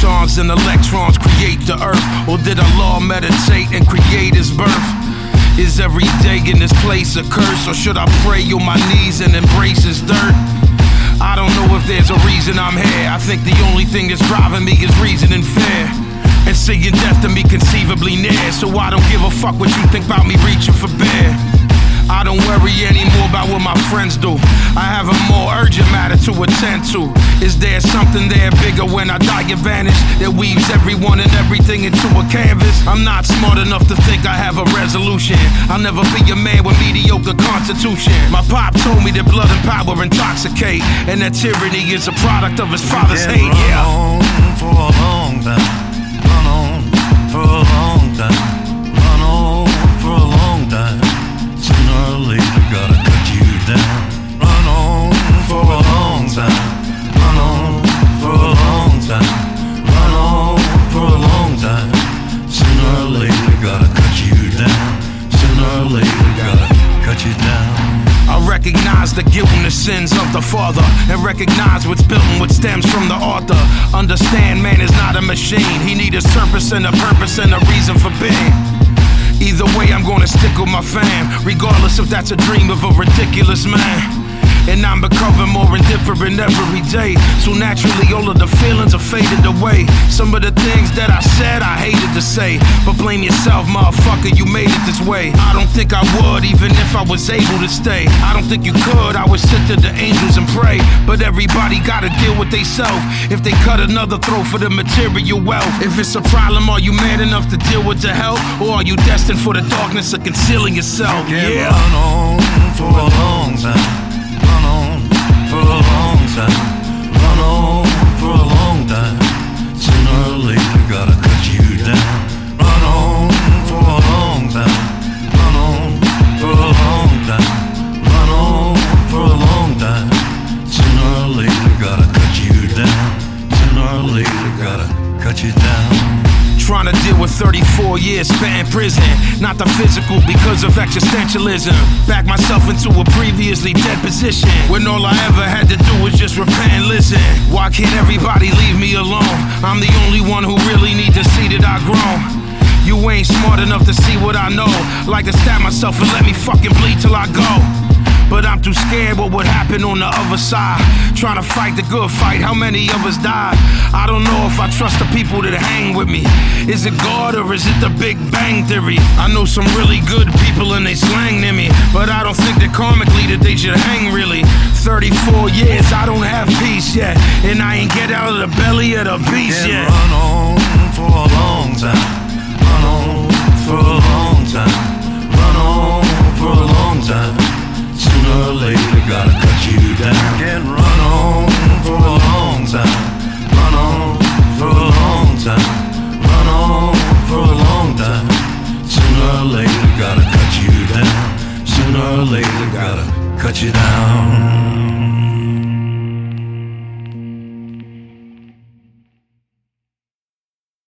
protons and electrons create the earth? Or did Allah meditate and create his birth? Is every day in this place a curse? Or should I pray on my knees and embrace his dirt? I don't know if there's a reason I'm here. I think the only thing that's driving me is reason and fear. And seeing death to me conceivably near. So I don't give a fuck what you think about me reaching for beer. I don't worry anymore about what my friends do. I have a more urgent matter to attend to. Is there something there bigger when I die and vanish that weaves everyone and everything into a canvas? I'm not smart enough to think I have a resolution. I'll never be a man with mediocre constitution. My pop told me that blood and power intoxicate, and that tyranny is a product of his father's hate. Yeah. Run on for a long time. Run on for a long time. Run on for a long time. Sooner or later, gotta cut you down. Run on for a long time. Run on for a long time. Run on for a long time. Sooner or later, gotta cut you down. Sooner or later, gotta cut you down. I recognize the guilt and the sins of the father, and recognize what's built and what stems from the author. Understand man is not a machine. He needs a purpose and a reason for being. Either way, I'm gonna stick with my fam, regardless if that's a dream of a ridiculous man. And I'm becoming more indifferent every day. So naturally all of the feelings are faded away. Some of the things that I said I hated to say, but blame yourself, motherfucker, you made it this way. I don't think I would, even if I was able to stay. I don't think you could, I would sit to the angels and pray. But everybody gotta deal with they self. If they cut another throat for the material wealth. If it's a problem, are you man enough to deal with the help? Or are you destined for the darkness of concealing yourself? Yeah. Run on for a long time. Run on for a long time. Run on for a long time. Sooner or later, gotta cut you down. Run on for a long time. Run on for a long time. Run on for a long time. Sooner or later, gotta cut you down. Sooner or later, gotta cut you down. Trying to deal with 34 years spent in prison. Not the physical because of existentialism. Back myself into a previously dead position when all I ever had to do was just repent and listen. Why can't everybody leave me alone? I'm the only one who really need to see that I've grown. You ain't smart enough to see what I know. Like to stab myself and let me fucking bleed till I go. But I'm too scared what would happen on the other side. Trying to fight the good fight, how many of us died? I don't know if I trust the people that hang with me. Is it God or is it the Big Bang Theory? I know some really good people and they slang near me, but I don't think that karmically that they should hang really. 34 years, I don't have peace yet, and I ain't get out of the belly of the beast yet. Run on for a long time. Run on for a